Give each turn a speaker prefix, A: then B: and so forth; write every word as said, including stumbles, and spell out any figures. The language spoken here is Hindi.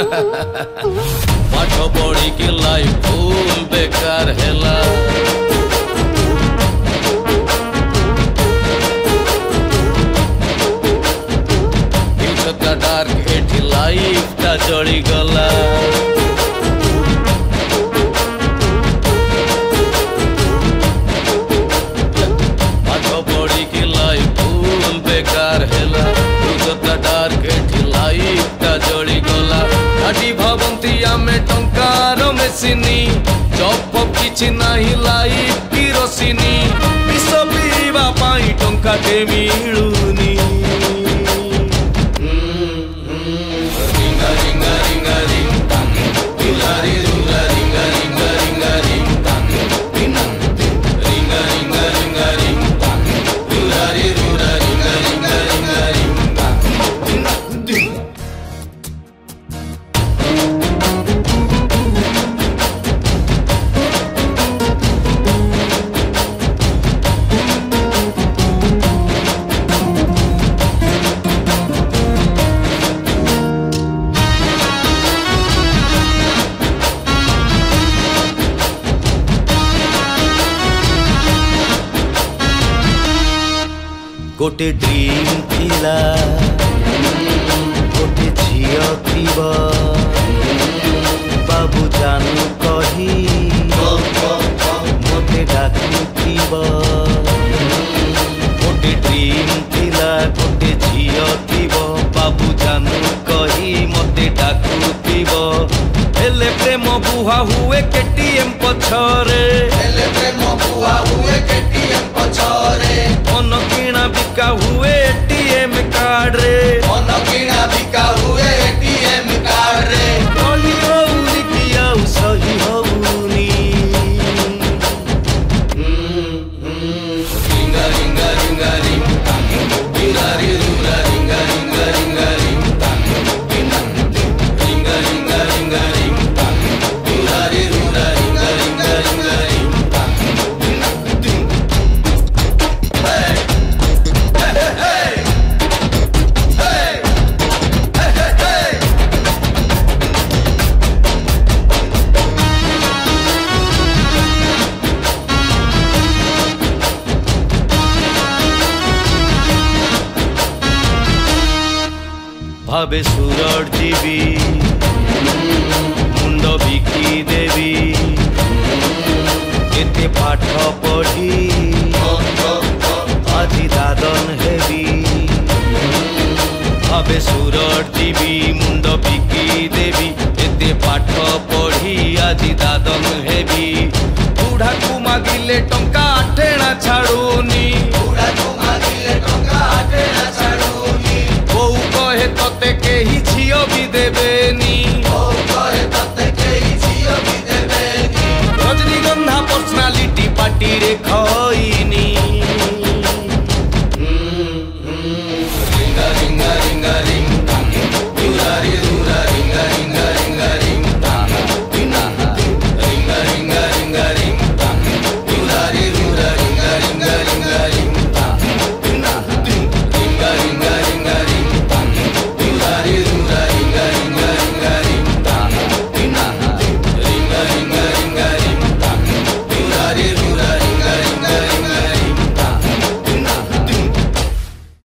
A: पाठ पढ़ी के लाइफ फुल बेकार हेला फ्यूचर डार्क एठी लाइफ टा जड़ी गला पाठ पढ़ी के लाइफ फुल बेकार हेला फ्यूचर डार्क एठी लाइफ टा जड़ी गला आटी भावंती आमे टंकार मेसिनी जॉब फॉब किछि नाही लाइफ किरोसिनी विष पीवा पाई टंका टे मिलुनी गोटे ड्रीम थिला गोटे झियो थिबा बाबू जानू कही मते डाकू थिबा गोटे ड्रीम थिला गोटे झियो थिबा बाबू जानू कही मते डाकू थिबा हेले प्रेम बुहा हुए केटीएम पछरे हेले प्रेम बुहा हुए केटीएम पछरे मन किणा बिका हुए एटीएम कार्ड रे मन किणा बिका हुए एटीएम कार्ड रे कली होउनी किया सही होउनी रिंगा रिंगा रिंगा रिंग रिंगा रिंगा रिंगा रिंगा रिंगा रिंग रिंगा रिंगा रिंगा रिंग रिंगा रिंगा रिंगा रिंगा रिंग भावे सुरट जीवी मुंड बिकी देवी केते पाठ पढ़ी आजी दादन हेवी भावे सुरट जीवी मुंड बिकी देवी केते पाठ पढ़ी आजी दादन हेवी बुढ़ा को मागिले टंका आठेना छाड़ूनी बुढ़ा को मागिले टंका आठेना छाड़ूनी बहू कहे तोते के ही झियो भी देवे